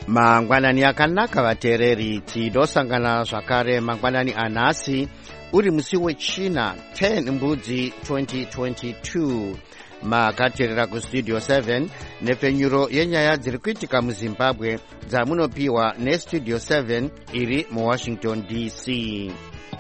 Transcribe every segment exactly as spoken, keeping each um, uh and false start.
mangwanani akanaka vateereri, tidosangana zvakare mangwanani anhasi uri musi wechina ten mbudzi twenty twenty-two. makateerera kustudio seven nepfenyuro yenyaya dziri kuitika muzimbabwe dzamunopiwa nestudio seven iri muwashington D C.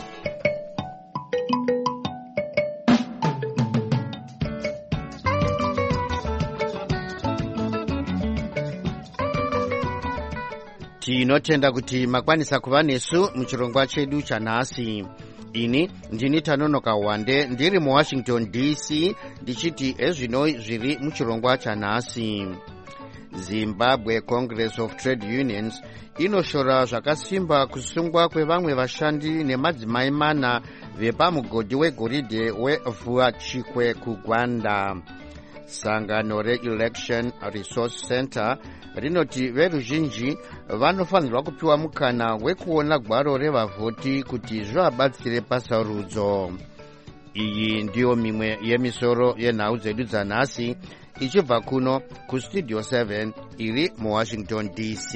tinotenda kuti makwanisa kuva nesu muchirongwa chedu chanhasi. ini ndini Tanonoka Wande ndiri muwashington D C ndichiti ezvino zviri muchirongwa chanhasi. Zimbabwe Congress of Trade Unions inoshora zvakasimba kusungwa kwevamwe vashandi nemadzimai mana vepamugodhi wegoridhe weVuachikwe kuGwanda. Sangano re-Election Resource Center rinoti veruzhinji vanofanirwa kupiwa mukana wekuona gwaro revavhoti kuti zvivabatsire pasarudzo. Iyi ndiyo mimwe yemisoro yenhau dzedu dzanhasi ichibva kuno kustudio seven iri muwashington D C.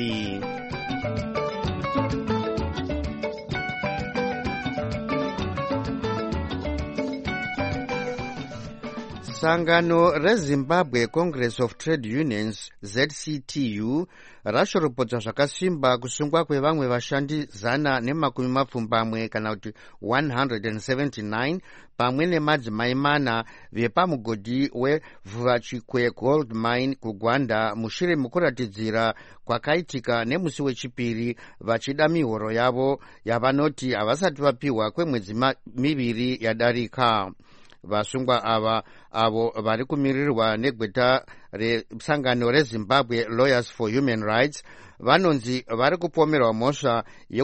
Sangano reZimbabwe Congress of Trade Unions Z C T U rashoropodza zvakasimba kusungwa kwevamwe vashandi zana nemakumi mapfumbamwe kana kuti one hundred seventy-nine pamwe nemadzimai mana vepamugodhi weVuachikwe Gold Mine kuGwanda mushure mekuratidzira kwakaitika nemusi wechipiri vachida mihoro yavo yavanoti havasati vapiwa kwemwedzi miviri yadarika. Vasungwa ava avo vari kumirirwa negweta resangano reZimbabwe Lawyers for Human Rights vanonzi vari kupomerwa mhosva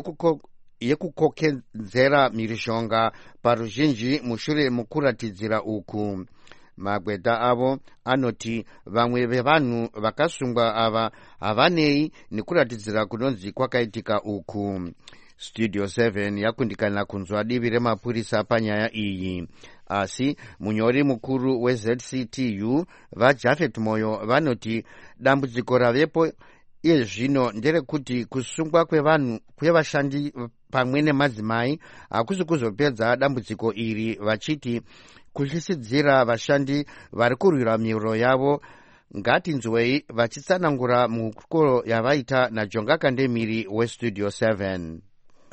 yekukokenzera mhirizhonga paruzhinji mushure mukuratidzira uku. Magweta avo anoti vamwe vevanhu vakasungwa ava havanei nekuratidzira kunonzi kwakaitika uku. Studio seven yakundikana kunzwa divi remapurisa panyaya iyi, asi munyori mukuru weZ C T U vaJafet Moyo vanoti dambudziko ravepo iye zvino nderekuti kusungwa kwevanhu kwevashandi pamwe nemadzimai hakusi kuzopedza dambudziko iri, vachiti kushisidzira vashandi vari kurwira mihoro yavo. Ngatinzwei vachitsanangura muhukuro yavaita naJonga Kandemiri westudio seven.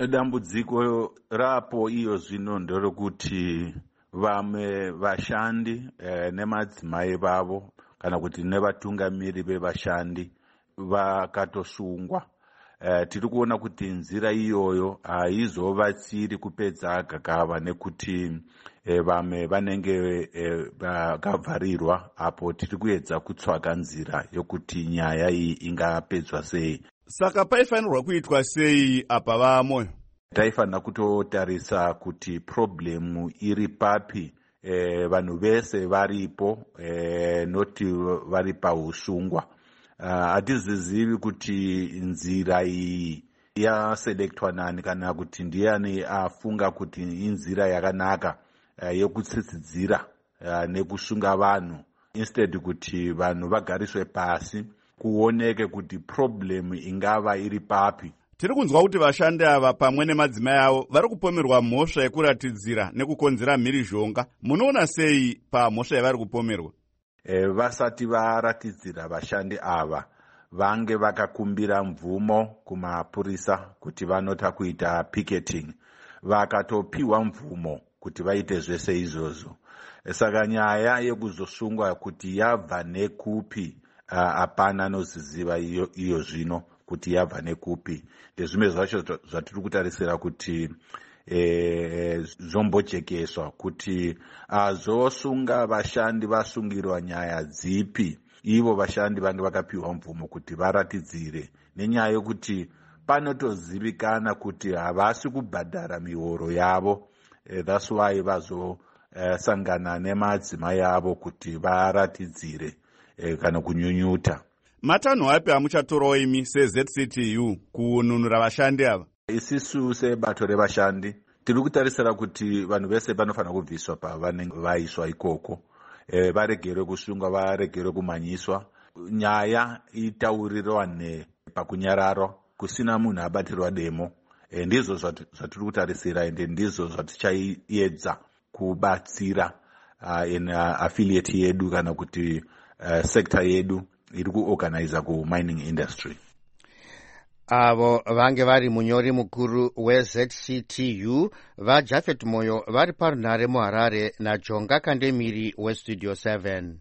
Dambudziko rapo iyo zvino nderekuti vamwe vashandi eh, nemadzimai vavo kana kuti nevatungamiri vevashandi vakatosungwa. Eh, tiri kuona kuti nzira iyoyo haizovatsiri kupedza gakava nekuti eh, vamwe vanenge vakavharirwa eh, apo tiri kuedza kutsvaga nzira yokuti nyaya iyi ingapedzwa sei. Saka paifanirwa kuitwa sei apa vaMoyo? Taifanira kutotarisa kuti problemu iri papi, e, vanhu vese varipo, e, noti vari pausungwa. Hatizizivi uh, kuti nzira iyi yaselekthwa nani kana kuti ndiani afunga kuti inzira yakanaka uh, yokutsitsidzira uh, nekusunga vanhu, instead kuti vanhu vagariswe pasi kuoneke kuti problemu ingava iri papi. Tiri kunzwa kuti vashandi ava pamwe nemadzimai avo vari kupomerwa mhosva yekuratidzira nekukonzera mhirizhonga. Munoona sei pamhosva yavari kupomerwa? E, vasati varatidzira vashandi ava vange vakakumbira mvumo kumapurisa kuti vanota kuita picketing, vakatopiwa mvumo kuti vaite zvese izvozvo. E, saka nyaya yekuzosungwa kuti yabva nekupi hapana uh, anoziziva iyo, iyo zvino kuti yabva nekupi. Ndezvimwe zvacho zvatiri kutarisira kuti e, zvombojekeswa kuti azosunga vashandi vasungirwa nyaya dzipi, ivo vashandi vange vakapiwa mvumo kuti varatidzire, nenyaya yokuti panotozivikana kuti havasi kubhadhara mihoro yavo. E, that's why vazosangana uh, nemadzimai avo kuti varatidzire e, kana kunyunyuta. Matanho api amuchatorawo imi seZ C T U kununura vashandi ava? Isisu sebato revashandi tiri kutarisira kuti vanhu vese vanofanira kubviswa pavanenge vaiswa ikoko, e, varegere kusungwa, varegere kumanyiswa. Nyaya itaurirwane pakunyararo kusina munhu abatirwa demo. E, ndizvo zvatiri kutarisira ende ndizvo zvatichaedza kubatsira uh, in uh, affiliate yedu kana kuti uh, sector yedu iri kuorganiza ku-mining industry. Avo vange vari munyori mukuru we-Z C T U vaJafet Moyo vari parunhare muHarare naJonga Kandemiri weStudio seven.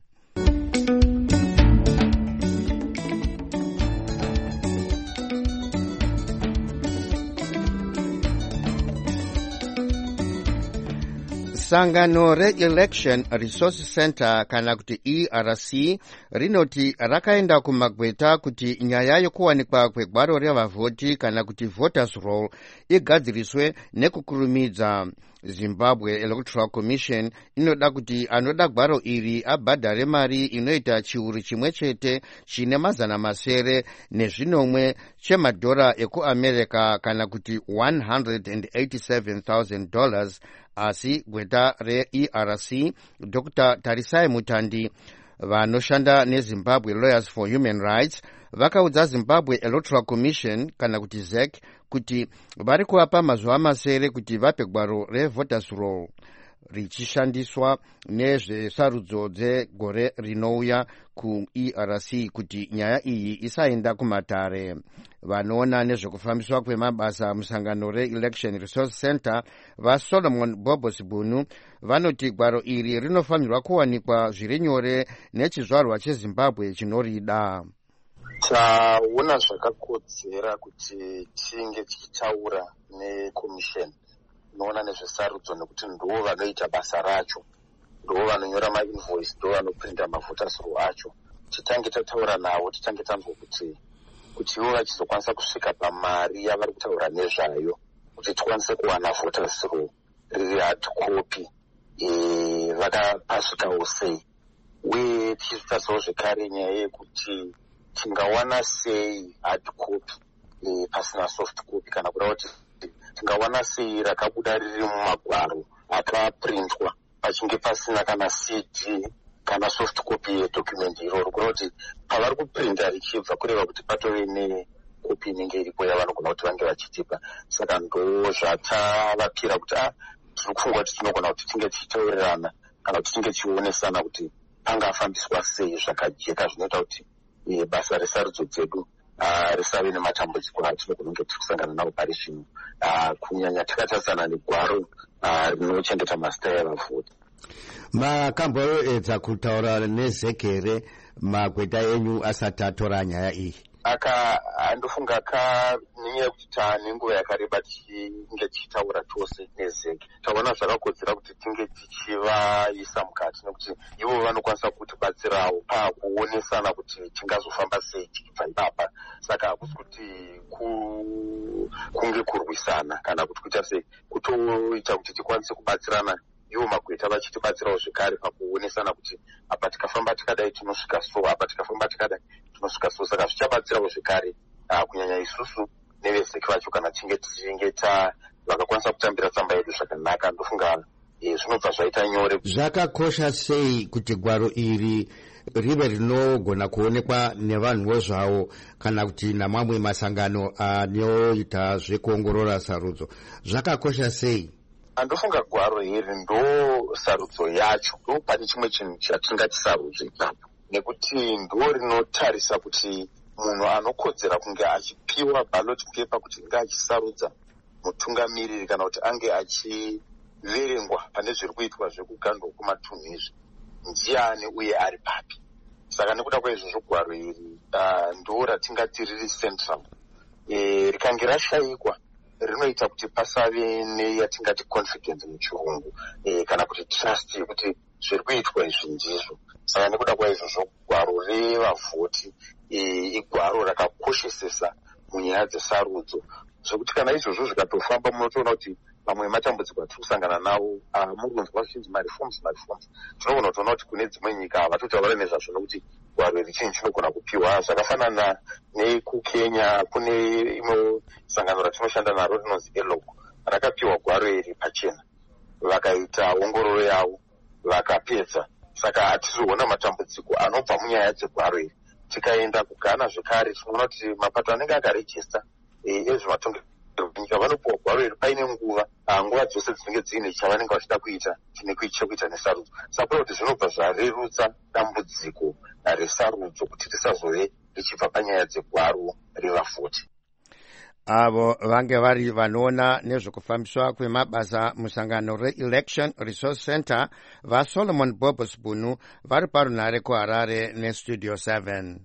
Sangano re-Election Resource Center kana kuti E R C rinoti rakaenda kumagweta kuti nyaya yokuwanikwa kwegwaro revavhoti kana kuti voters roll igadziriswe nekukurumidza. Zimbabwe Electoral Commission inoda kuti anoda gwaro iri abhadhare mari inoita chiuru chimwe chete chine mazana masere nezvinomwe chemadhora ekuAmerica kana kuti one hundred eighty-seven thousand dollars. Asi gweta re-E R C Doctor Tarisai Mutandi vanoshanda neZimbabwe Lawyers for Human Rights vakaudza Zimbabwe Electoral Commission kana kuti Z E C kuti vari kuvapa mazuva masere kuti vape gwaro revoters roll richishandiswa nezvesarudzo dzegore rinouya ku-E R C kuti nyaya iyi isaenda kumatare. Vanoona nezvekufambiswa kwemabasa musangano re-Election Resource Center vaSolomon Bobos Bunu vanoti gwaro iri rinofanirwa kuwanikwa zviri nyore nechizvarwa cheZimbabwe chinorida. Taona zvakakodzera kuti tinge tichitaura neCommission inoona nezvesarudzo nekuti ndo vanoita basa racho, ndo vanonyora mainvoice, ndo vanoprinta mavoters roll acho. Titange tataura navo, titange tanzwa kuti kuti ivo vachizokwanisa kusvika pamari yavari kutaura nezvayo kuti tikwanise kuwana voters roll riri hard copy e, vakapasvikawo sei, uye tichitarisawo zvekare nyaya yekuti tingawana sei hard copy e, pasina soft copy, kana kuda kuti tingawana sei rakabuda riri mumagwaro akaprintwa pachinge pasina kana C D kana soft copy yedocument iroro, kuda kuti pavari kuprinta richibva kureva kuti patove nekopi inenge iripo yavanogona kuti vange vachitipa. Saka ndo zvatavapira kuti ah tiri kufunga kuti tinogona kuti tinge tichitaurirana kana kuti tinge tichionesana kuti pangafambiswa sei zvakajeka zvinoita kuti e, basa resarudzo dzedu uh, risave nematambudziko atinogona kunge tiri kusangana nawo pari zvino, uh, kunyanya takatarisana negwaro uh, rinochengeta mazita evavhoti. Makamboedza kutaura nezekere magweta enyu asati atora nyaya iyi? Aka andofunga kanyaya kuti taane nguva yakareba tinge tichitaura tose nezeke, taona zvakakodzera kuti tinge tichivaisa mukati nekuti ivo vanokwanisa kutibatsirawo pakuonesana kuti tingazofamba sei tichibva ipapa. Saka hakusi kuti ku, kunge kurwisana kana kuti kuita sei, kutoita kuti tikwanise kubatsirana, ivo magweta vachitibatsirawo zvekare pakuonesana kuti apa tikafamba tikadai tinosvika so, apa tikafamba tikadai tinosvika so. Saka zvichabatsirawo zvekare uh, kunyanya isusu nevezeki vacho kana tinge tichinge ta vakakwanisa kutambira tsamba yedu zvakanaka, ndofunga e, zvinobva zvaita nyore. Zvakakosha sei kuti gwaro iri rive rinogona kuonekwa nevanhuwo zvavo kana kuti namamwe masangano anoita zvekuongorora sarudzo? Zvakakosha sei? Andofunga gwaro iri ndo sarudzo yacho, ndo pane chimwe chinhu chatingati sarudzo ipapo, nekuti ndo rinotarisa kuti munhu anokodzera kunge achipiwa ballot paper kuti inge achisarudza mutungamiriri kana kuti ange achiverengwa pane zviri kuitwa zvekugandwa kumatunhu izvi ndiani uye ari papi. Saka nekuda kwaizvozvo gwaro iri uh, ndo ratingati riri central. E, rikange rashayikwa rinoita kuti pasave neyatingati confidence muchirungu, e, kana kuti trust yekuti zviri kuitwa izvi ndizvo. Saka nekuda kwaizvozvo gwaro revavhoti e, igwaro rakakoshesesa munyaya dzesarudzo, zvekuti kana izvozvo zvikatofamba munotoona kuti mamwe matambudziko atiri kusangana nawo uh, murunzwa zvichinzi mareforms mareforms tinogona kutoona kuti kune dzimwe nyika havatotaura nezvazvo nokuti gwaro iri chinhu chinogona kupiwa. Zvakafanana nekukenya kune imwe sangano ratinoshanda naro rinonzi eloko rakapiwa gwaro iri pachena, vakaita ongororo yavo vakapedza. Saka hatizoona matambudziko anobva munyaya dzegwaro iri. tikaenda kuGhana zvekare tinoona kuti mapato anenge akarejista ezvematongerwo enyika vanopiwa gwaro paine nguva nguva dzose dzinenge dziine chavanenge vachida kuita chekuita nesarudzo. saka kuti zvinobva zvarerutsa dambudziko resarudzo kuti risazove richibva panyaya dzegwaro riva futi. avo vange vari vanoona nezvekufambiswa kwemabasa musangano reElection Resource Center vaSolomon Bobo Spunu vari parunhare kuHarare nestudio seven.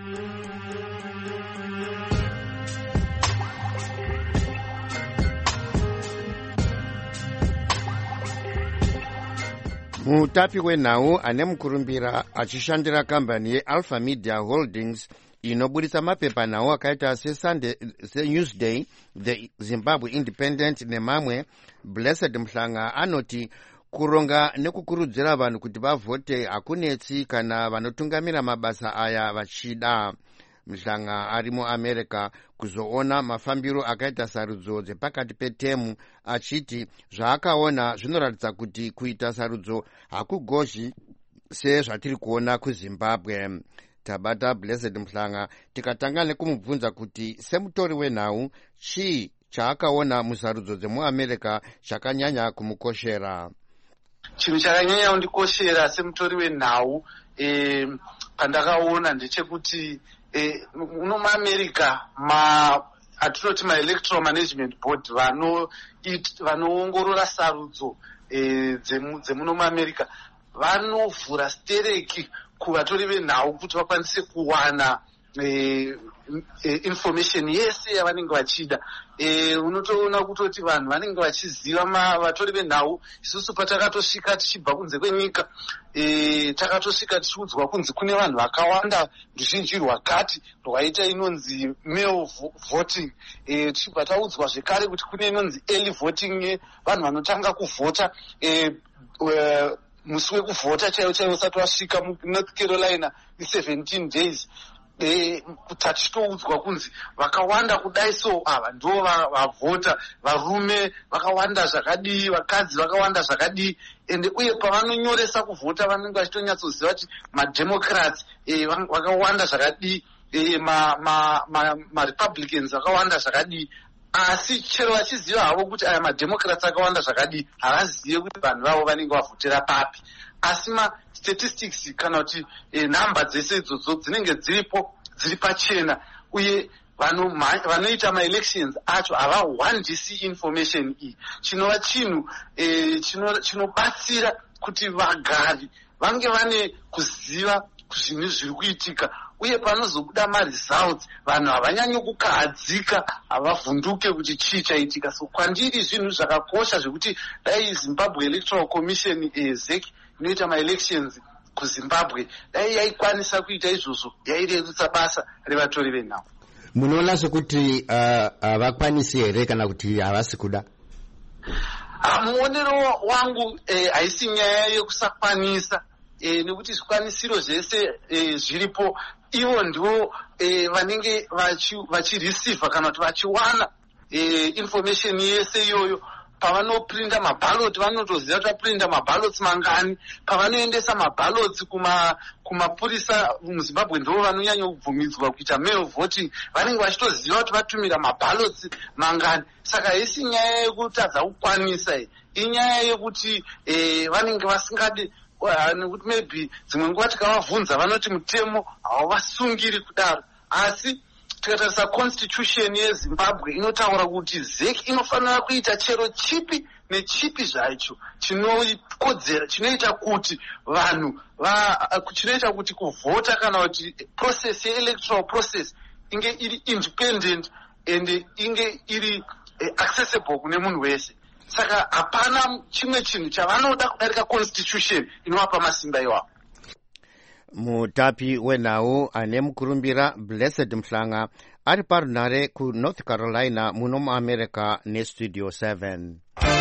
mutapi wenhau ane mukurumbira achishandira kambani yeAlpha Media Holdings inobudisa mapepanhau akaita seSunday seNewsday, The Zimbabwe Independent nemamwe, Blessed Mhlanga anoti kuronga nekukurudzira vanhu kuti vavhote hakunetsi kana vanotungamira mabasa aya vachida. Mhlanga ari muAmerica kuzoona mafambiro akaita sarudzo dzepakati petemu achiti zvaakaona zvinoratidza kuti kuita sarudzo hakugozhi sezvatiri kuona kuZimbabwe. Tabata Blessed Mhlanga tikatanga nekumubvunza kuti semutori wenhau chii chaakaona musarudzo dzemuAmerica chakanyanya kumukoshera. Chinhu chakanyanya kundikoshera semutori wenhau e, pandakaona ndechekuti e, uno muAmerica ma atinoti maElectoral Management Board vano vanoongorora sarudzo e, dzemuno muAmerica vanovhura stereki kuvatori venhau kuti vakwanise kuwana e, e, information yese yavanenge vachida. E, unotoona kutoti vanhu vanenge vachiziva vatori venhau. Isusu patakatosvika tichibva kunze kwenyika e, takatosvika tichiudzwa kunzi kune vanhu vakawanda ruzhinji rwakati rwaita inonzi mail voting. E, tichibva taudzwa zvekare kuti kune inonzi early voting, vanhu vanotanga kuvhota e, e, musi wekuvhota chaiwo chaiwo usati wasvika muNorth Carolina seventeen days. E, tachitoudzwa kunzi vakawanda kudai so ava ndo vavhota, varume vakawanda zvakadii, vakadzi vakawanda zvakadii. Ende uye pavanonyoresa kuvhota vanenge vachitonyatsoziva kuti mademocrats e, vakawanda zvakadii, e, maRepublicans ma, ma, ma vakawanda zvakadii. Asi chero vachiziva havo kuti aya mademocrats akawanda zvakadii, havazive kuti vanhu vavo vanenge vavhotera papi. Asi ma-statistics kana kuti e, nhamba dzese idzodzo dzinenge dziripo dziri pachena, uye vanoita ma-elections acho havahwandisi information iyi. Chinova chinhu e, chinobatsira kuti vagari vange vane kuziva zvinhu zviri kuitika, uye panozobuda ma-results vanhu havanyanyi kukahadzika, havavhunduke kuti chii chaitika. So kwandiri zvinhu zvakakosha zvekuti dai Zimbabwe Electoral Commission e, Z E C inoita ma-elections kuZimbabwe dai yaikwanisa kuita izvozvo, yairerutsa basa revatori venhau. Munoona sekuti havakwanisi uh, here kana kuti havasi kuda? Muonero wangu eh, haisi nyaya yekusakwanisa, eh, nekuti zvikwanisiro zvese eh, zviripo. Ivo ndivo eh, vanenge vachireceiva kana kuti vachiwana eh, information yese iyoyo. Pavanoprinda mabhaloti vanotoziva kuti vaprinda mabhaloti mangani. Pavanoendesa mabhaloti kuma kumapurisa muZimbabwe ndivo vanonyanya kubvumidzwa kuita mail voting, vanenge vachitoziva kuti vatumira mabhaloti mangani. Saka haisi nyaya yekutadza kukwanisa, inyaya yekuti eh, vanenge vasingadi, nekuti maybe dzimwe nguva tikavabvunza vanoti mutemo hauvasungiri kudaro. Asi tikatarisa constitution yeZimbabwe inotaura kuti Z E C inofanira kuita chero chipi nechipi zvacho chinokodzera, chinoita kuti vanhu chinoita kuti kuvhota kana kuti process ye-electoral process inge iri independent and inge iri accessible kune munhu wese. Saka hapana chimwe chinhu chavanoda kudarika constitution inovapa masimba iwawo. Mutapi wenhau ane mukurumbira Blessed Mhlanga ari parunhare kuNorth Carolina muno muAmerica nestudio seven.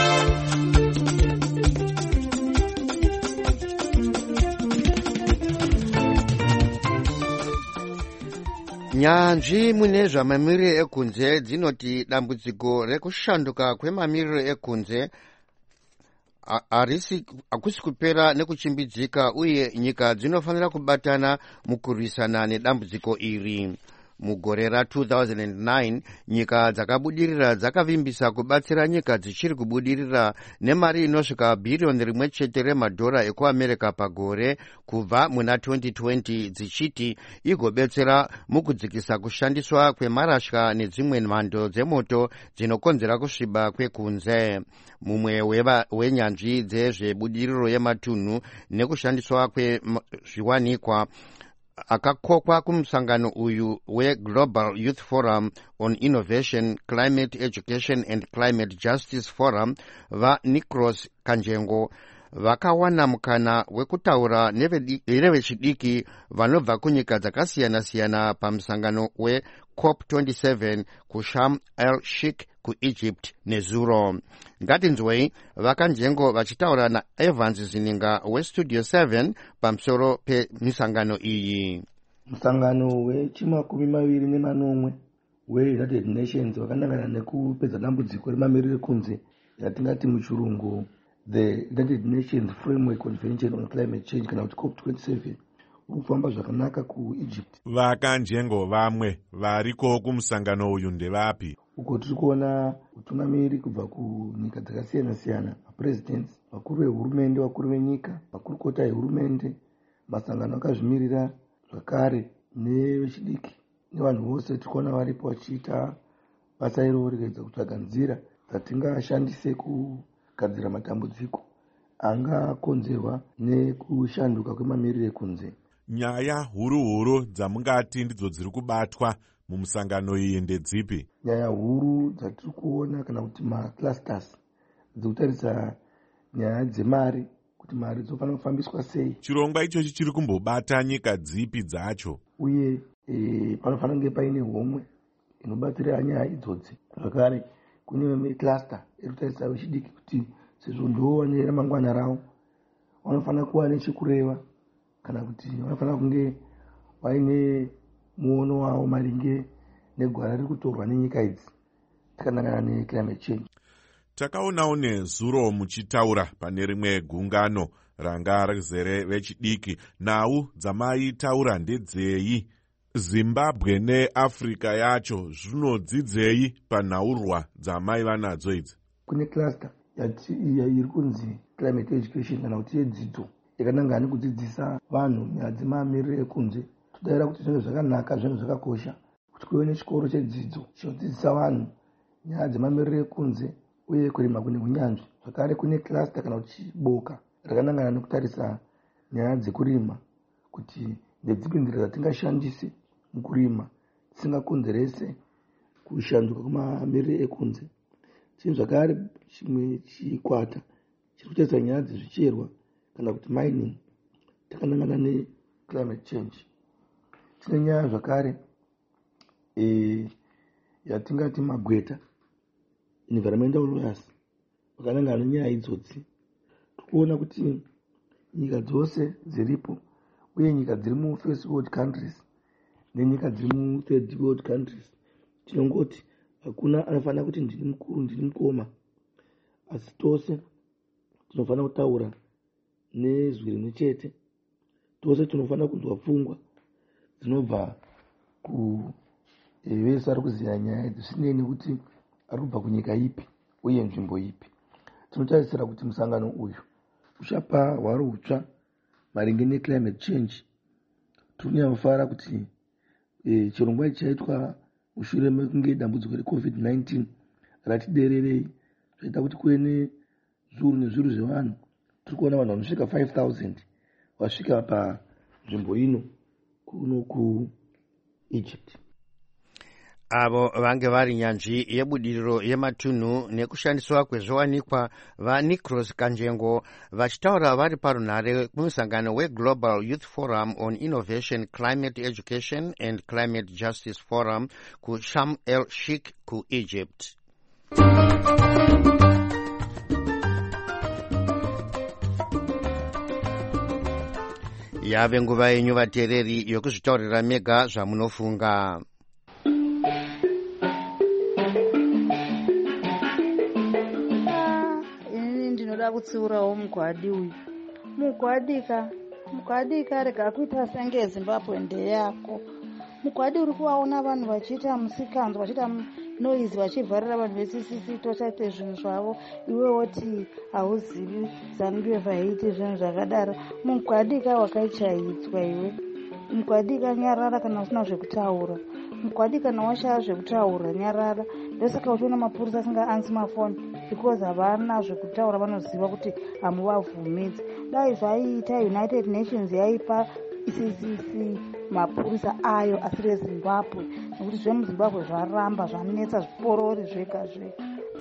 Nyanzvi mune zvamamiriro ekunze dzinoti dambudziko rekushanduka kwemamiriro ekunze hakusi kupera nekuchimbidzika uye nyika dzinofanira kubatana mukurwisana nedambudziko iri. Mugore ra two thousand nine nyika dzakabudirira dzakavimbisa kubatsira nyika dzichiri kubudirira nemari inosvika bhiriyoni rimwe chete remadhora ekuamerica pagore kubva muna twenty twenty dzichiti igobetsera mukudzikisa kushandiswa kwemarasha nedzimwe mhando dzemoto dzinokonzera kusviba kwekunze. Mumwe wenyanzvi dzezvebudiriro yematunhu nekushandiswa kwezviwanikwa akakokwa kumusangano uyu weGlobal Youth Forum on Innovation, Climate Education and Climate Justice Forum vaNicros Kanjengo vakawana mukana wekutaura nevechidiki vanobva kunyika dzakasiyana-siyana pamusangano weCOP twenty-seven kuSharm el-Sheikh kuEgypt nezuro. Ngatinzwei vakanjengo vachitaura naEvans Zininga weStudio seven pamusoro pemisangano iyi. Musangano wechimakumi maviri nemanomwe weUnited Nations wakanangana nekupedza dambudziko remamiriro ekunze yatingati muchirungu the United Nations Framework Convention on Climate Change kana kuti COP twenty-seven urikufamba zvakanaka kuEgypt. Vakanjengo vamwe variko kumusangano uyu ndevapi? Uko tiri kuona utungamiri kubva kunyika dzakasiyana-siyana, mapresidents, vakuru vehurumende, vakuru venyika, makurukota ehurumende, masangano akazvimirira zvakare nevechidiki nevanhu vose tiri kuona varipo vachiita basa iro kuedza kutsvaga nzira dzatingashandise kugadzira matambudziko angakonzerwa nekushanduka kwemamiriro ekunze. Nyaya huru huru dzamungati ndidzo dziri kubatwa mumusangano iyi ndedzipi? Nyaya huru dzatiri kuona kana kuti maclusters dzekutarisa nyaya dzemari, kuti mari dzofanira kufambiswa sei. Chirongwa ichochi chiri kumbobata nyika dzipi dzacho? Uye e, panofanira kunge paine homwe inobatsira nyaya idzodzi. Zvakare kune cluster iri kutarisa vechidiki kuti sezvo ndo vane ramangwana ravo vanofanira kuva nechekureva kana kuti vanofanira kunge vaine muono wavo maringe negwara riri kutorwa nenyika idzi takanangana neclimate change. Takaonawo nezuro muchitaura pane rimwe gungano ranga rizere vechidiki. Nhau dzamaitaura ndedzeyi? Zimbabwe neAfrica yacho zvinodzidzei panhaurwa dzamaiva nadzo idzi? Kune cluster iri kunzi climate education kana kuti yedzidzo yakanangana nekudzidzisa vanhu nyaya dzemamiriro ekunze. Todaira kuti zvinhu zvakanaka, zvinhu zvakakosha kuti kuve nechikoro chedzidzo chinodzidzisa vanhu nyaya dzemamiriro ekunze uye kurima kune unyanzvi. Zvakare kune cluster kana kuti boka rakanangana nekutarisa nyaya dzekurima kuti ndedzipi nzira dzatingashandise mukurima tisingakonzerese kushanduka kwemamiriro ekunze. Chino zvakare chimwe chikwata chiri kutarisa nyaya dzezvicherwa kana kuti mining takanangana neclimate change. Tine nyaya zvakare e, yatingati magweta environmental lawyers vakanangana nenyaya idzodzi. Tikuona kuti nyika dzose dziripo uye nyika dziri mu first world countries nenyika dziri mu third world countries tinongoti hakuna anofanira kuti ndini mukuru ndini mukoma, asi tose tinofanira kutaura nezwi rimwe chete. Tose tinofanira kunzwa pfungwa dzinobva kuvese ari kuziya nyaya zvisinei nekuti ari kubva kunyika ipi uye nzvimbo ipi. Tinotarisira kuti musangano uyu uchapa hwaro hutsva maringe neclimate change. Tinofanira kuti e, chirongwa chaitwa mushure mekunge dambudziko recovid nineteen ratidererei zvaita kuti kuve nezviuru nezviuru zvevanhu. Tiri kuona vanhu vanosvika five thousand vasvika panzvimbo ino kuno kuEgypt. Avo vange vari nyanzvi yebudiriro yematunhu nekushandiswa kwezviwanikwa vaNicros Kanjengo vachitaura vari parunhare kumusangano weGlobal Youth Forum on Innovation, Climate Education and Climate Justice Forum kuSharm el-Sheikh kuEgypt. Yave nguva yenyu vateereri yokuzvitaurira mega zvamunofunga. ndinoda kutsiurawo mugwadi uyu. Mugwadika, mugwadika rega kuita senge Zimbabwe ndeyako. Mugwadi uri kuvaona vanhu vachiita musikanzo, vachiita noizi, vachivharira vanhu vesisisi tochaite zvinhu zvavo, iwe woti hauzivi ZANU-PF haiti zvinhu zvakadaro. Mugwadika wakaichaidzwa iwe. Mugwadika nyarara kana usina zvekutaura. Mugwadi kana washaya zvekutaura nyarara. Ndosaka uchiona mapurisa asingaansi mafoni because havana zvekutaura, vanoziva kuti hamuvabvumidzi. Dai zvaiita United Nations yaipa I C C C mapurisa ayo asiri eZimbabwe, nekuti zvemuZimbabwe zvaramba zvanetsa zviporori zvega zvega.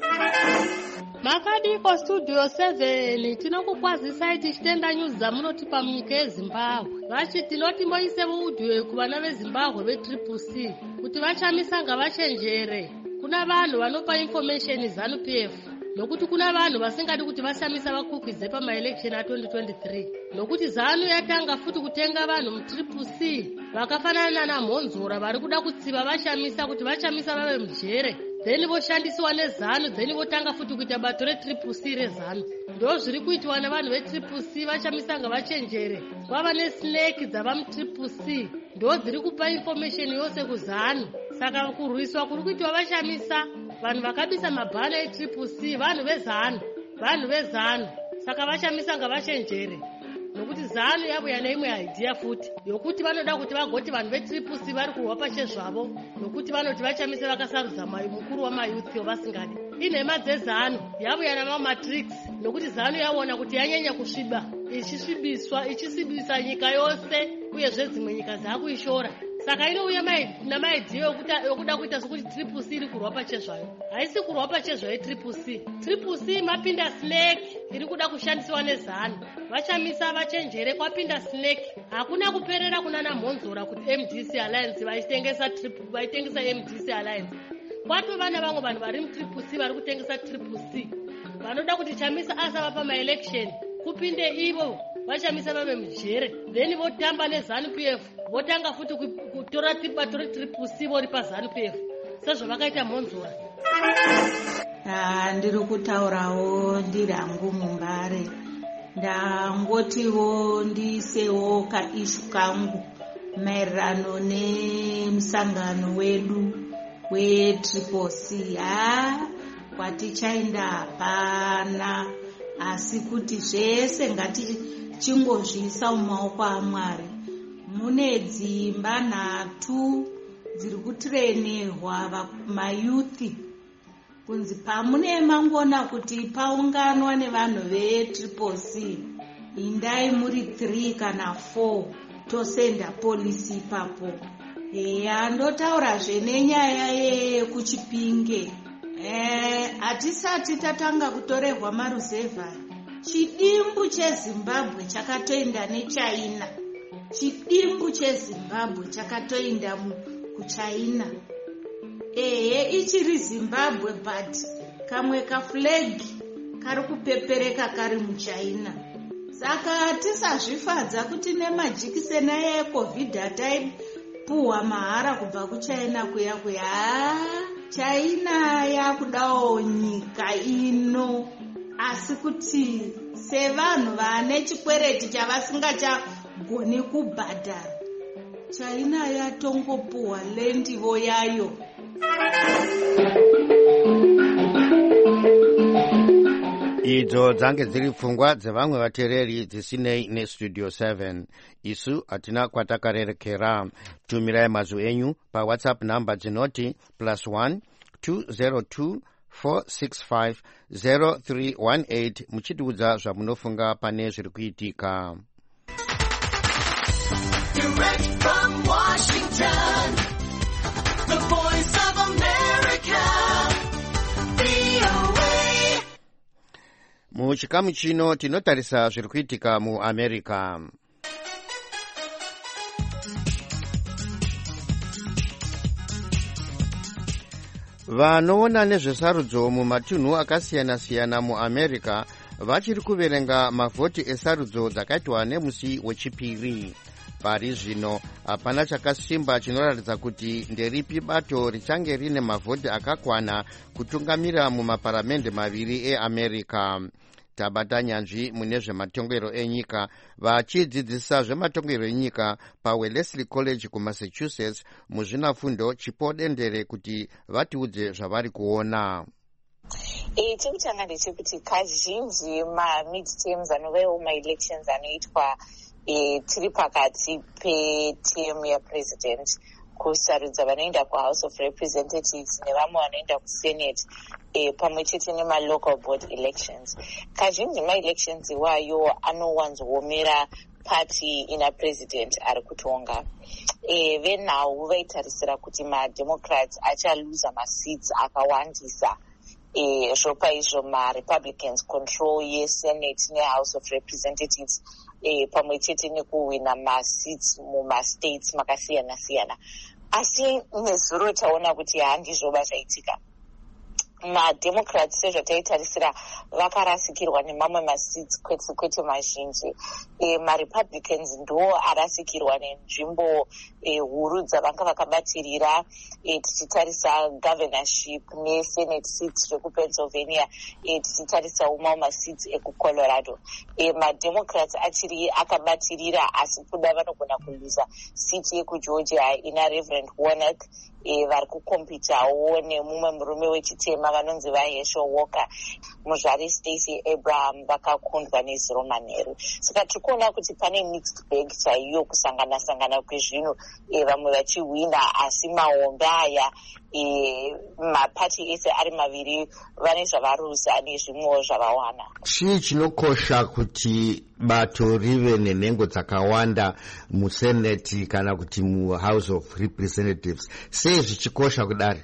Makadiko Studio seven tinokukwazisai tichitenda news dzamunotipa munyika yeZimbabwe. Vachi tinoti moise muudhiyo kuvana veZimbabwe vetriple C kuti vachamisa ngavachenjere. Kuna vanhu vanopa information ZANU-P F, nokuti kuna vanhu vasingadi kuti vashamisa vakukwidze pamaelection a twenty twenty-three. Nokuti ZANU yatanga futi kutenga vanhu mutriple C vakafanana naMhonzora vari kuda kutsiva vashamisa kuti vachamisa vave mujere. Then voshandisiwa neZANU, then votanga futi kuita bato retriple C reZANU. Ndo zviri kuitwa navanhu vetriple C vachamisa ngavachenjere. Kwava nesnake dzava mutriple C ndo dziri kupa information yose kuZANU. Saka kurwiswa kuri kuitwa vashamisa vanhu vakabisa mabhana etriple C vanhu veZANU, vanhu veZANU. Saka vashamisa ngavachenjere. Nokuti ZANU yabuya neimwe idea futi yokuti vanoda kuti vagoti vanhu vetriple C vari kurwa pache zvavo, nokuti vanoti vachamise vakasarudza mukuru wamayuthi vasingadi. Inhema dzeZANU yabuya namamatrix, nokuti ZANU yaona kuti yanyanya kusviba, ichisvibiswa ichisvibisa nyika yose uyezve dzimwe nyika dzakuishora. Saka inouya namaidhiya yokuda kuita sokuti triple C iri kurwa pachezvayo. Haisi kurwa pachezvayo triple C. Triple C mapinda snake iri kuda kushandisiwa neZANU. Vachamisa vachenjere kwapinda snake. Hakuna kuperera kuna naMhonzora kuti M D C Alliance vaitengesa triple vaitengesa M D C Alliance. Kwato vana vangu vanhu vari mu triple C vari kutengesa triple C. Vanoda kuti chamisa asava pama election kupinde ivo vachamisa vave mujere, then votamba neZANU-P F votanga futi kutora bato retriple C vori paZANU-P F sezvo vakaita Mhonzora. Ah, ndiri kutaurawo ndiri hangu muMbare. Ndangotiwo ndiisewo kaishu kangu maererano nemusangano wedu wetriple C. Ah, kwatichaenda hapana, asi kuti zvese ngatichingozviisa mumaoko aMwari. Mune dzimba nhatu dziri kutirenerwa mayuthi kunzi pamune mangona kuti paunganwa nevanhu vetriple C indai muri three kana four tosenda polisi ipapo. Eya, ndotaurazve nenyaya yekuChipinge. Eh, hatisati tatanga kutorerwa maruzevha. Chidimbu cheZimbabwe chakatoenda neChina. Chidimbu cheZimbabwe chakatoenda kuChina. Ehe, ichiri Zimbabwe but kamwe kaflag kari kupepereka kari muChina. Saka tisazvifadza kuti nemajikiseni eCovid ataipuhwa mahara kubva kuChina kuya kuya. China yakudawo nyika ino, asi kuti sevanhu vane chikwereti chavasingachagoni kubhadhara, China yatongopuhwa lendivo yayo. Idzo dzange dziri pfungwa dzevamwe vateereri dzisinei neStudio seven. Isu hatina kwatakarerekera. Tumirai mazwi enyu paWhatsApp namba dzinoti plus one two zero two four six five zero three one eight muchitiudza zvamunofunga pane zviri kuitika. Direct from Washington, the voice of America, V O A. Muchikamu chino tinotarisa zviri kuitika muAmerica. Vanoona nezvesarudzo mumatunhu akasiyana-siyana muAmerica vachiri kuverenga mavhoti esarudzo dzakaitwa nemusi wechipiri. Pari zvino hapana chakasimba chinoratidza kuti nderipi bato richange rine mavhoti akakwana kutungamira mumaparamende maviri eAmerica. tabata nyanzvi mune zvematongero enyika vachidzidzisa zvematongero enyika paWellesley College kuMassachusetts muzvinafundo chipodendere kuti vatiudze zvavari kuona. E, chekutanga ndechekuti kazhinji ma-midterms anovewo ma-elections anoitwa e, tiri pakati peterm yapresident kusarudza vanoenda kuhouse of representatives nevamwe vanoenda kusenate e, pamwe chete nema-local board elections. Kazhinji ma-elections iwayo anowanzoomera party ina president ari kutonga. E, venhau vaitarisira kuti mademocrats achaluza maseats akawandisa. E, zvopa izvo ma-Republicans control yeSenate neHouse of Representatives e, pamwe chete nekuwina maseats mumastates makasiyana-siyana. Asi nezuro taona kuti handizvoba zvaitika. MaDemocrats sezvataitarisira vakarasikirwa nemamwe maseats kwete kwete mazhinji. E, maRepublicans ndo arasikirwa nenzvimbo e, huru dzavanga vakabatirira e, tichitarisa governorship nesenate seats zvekuPennsylvania e, tichitarisa umwe maseats ekuColorado. E, maDemocrats achiri akabatirira asi kuda vanogona kuluza siti yekuGeorgia ina Reverend Warnock. E, vari kukompitawo nemumwe murume wechitema vanonzi vaHerschel Walker. Muzvari Stacey Abraham vakakundwa nezuro manheru. Saka tiri kuona kuti pane mixed bag chaiyo kusangana sangana kwezvinhu, e, vamwe vachihwina asi mahombe aya e, mapati ese ari maviri vane zvavarusa nezvimwewo zvavawana. Chii chinokosha kuti bato rive nenhengo dzakawanda musenate kana kuti muHouse of Representatives? Sei zvichikosha kudari?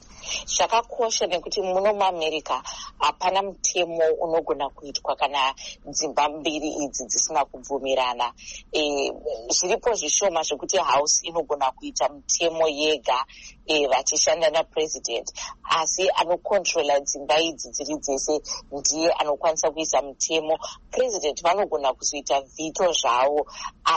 Zvakakosha nekuti muno muAmerica hapana mutemo unogona kuitwa kana dzimba mbiri idzi dzisina kubvumirana. E, zviripo zvishoma zvekuti house inogona kuita mutemo yega e, vachishanda napresident, asi anokontrola dzimba idzi dziri dzese ndiye anokwanisa kuisa mutemo. President vanogona kuzoita vito zvavo,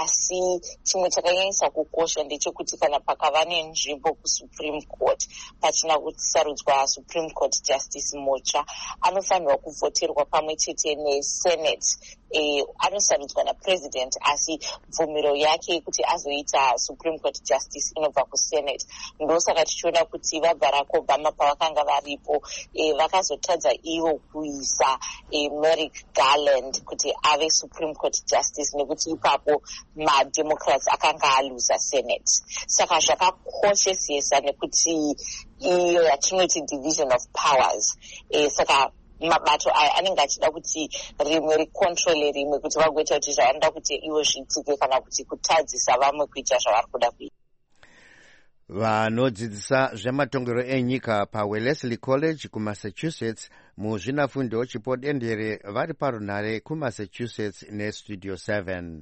asi chimwe chakanyanyisa kukosha ndechekuti kana pakava nenzvimbo kuSupreme Court pachina kusarudzwa Supreme Court Justice mutsva, anofanirwa kuvhoterwa pamwe chete neSenate. E, anosarudzwa napresident asi bvumiro yake yekuti azoita Supreme Court Justice inobva kuSenate. Ndosaka tichiona kuti vaBarack Obama pavakanga varipo e, vakazotadza ivo kuisa e, Merrick Garland kuti ave Supreme Court Justice nekuti ipapo maDemocrats akanga aluza Senate. Saka zvakakoshesesa nekuti iyo yatinoti division of powers. E, saka mabato aya anenge achida kuti rimwe rikontrole rimwe kuti vagoita kuti zvavanoda kuti ivo zviitike kana kuti kutadzisa vamwe kuita zvavari kuda kuita. Vanodzidzisa zvematongero enyika paWellesley College kuMassachusetts muzvinafundo chipodendere vari parunhare kuMassachusetts neStudio seven.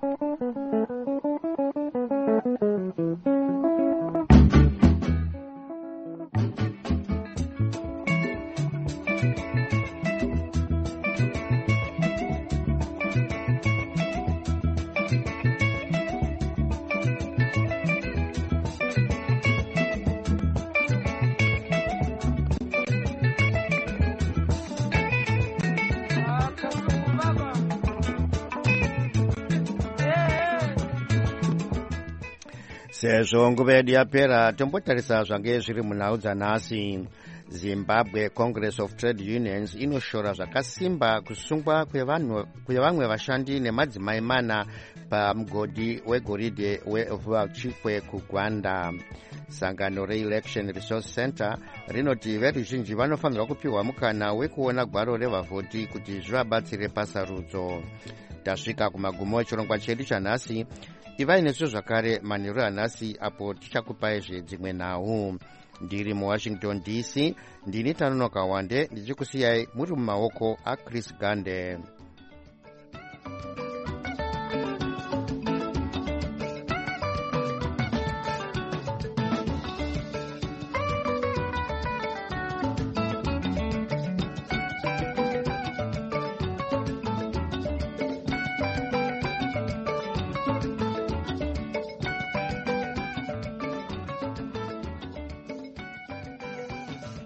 Sezvo nguva yedu yapera, tombotarisa zvange zviri munhau dzanhasi. Zimbabwe Congress of Trade Unions inoshora zvakasimba kusungwa kwevamwe vashandi nemadzimai mana pamugodhi wegoridhe weVuachikwe kuGwanda. Sangano reElection Resource Center rinoti veruzhinji vanofanirwa kupiwa mukana wekuona gwaro revavhoti kuti zvivabatsire pasarudzo. Tasvika kumagumo echirongwa chedu chanhasi. Ivai nesu zvakare manheru anhasi apo tichakupaizve dzimwe nhau. Ndiri muWashington D C, ndini Tanonoka Wande ndichikusiyai muri mumaoko aChris Gande.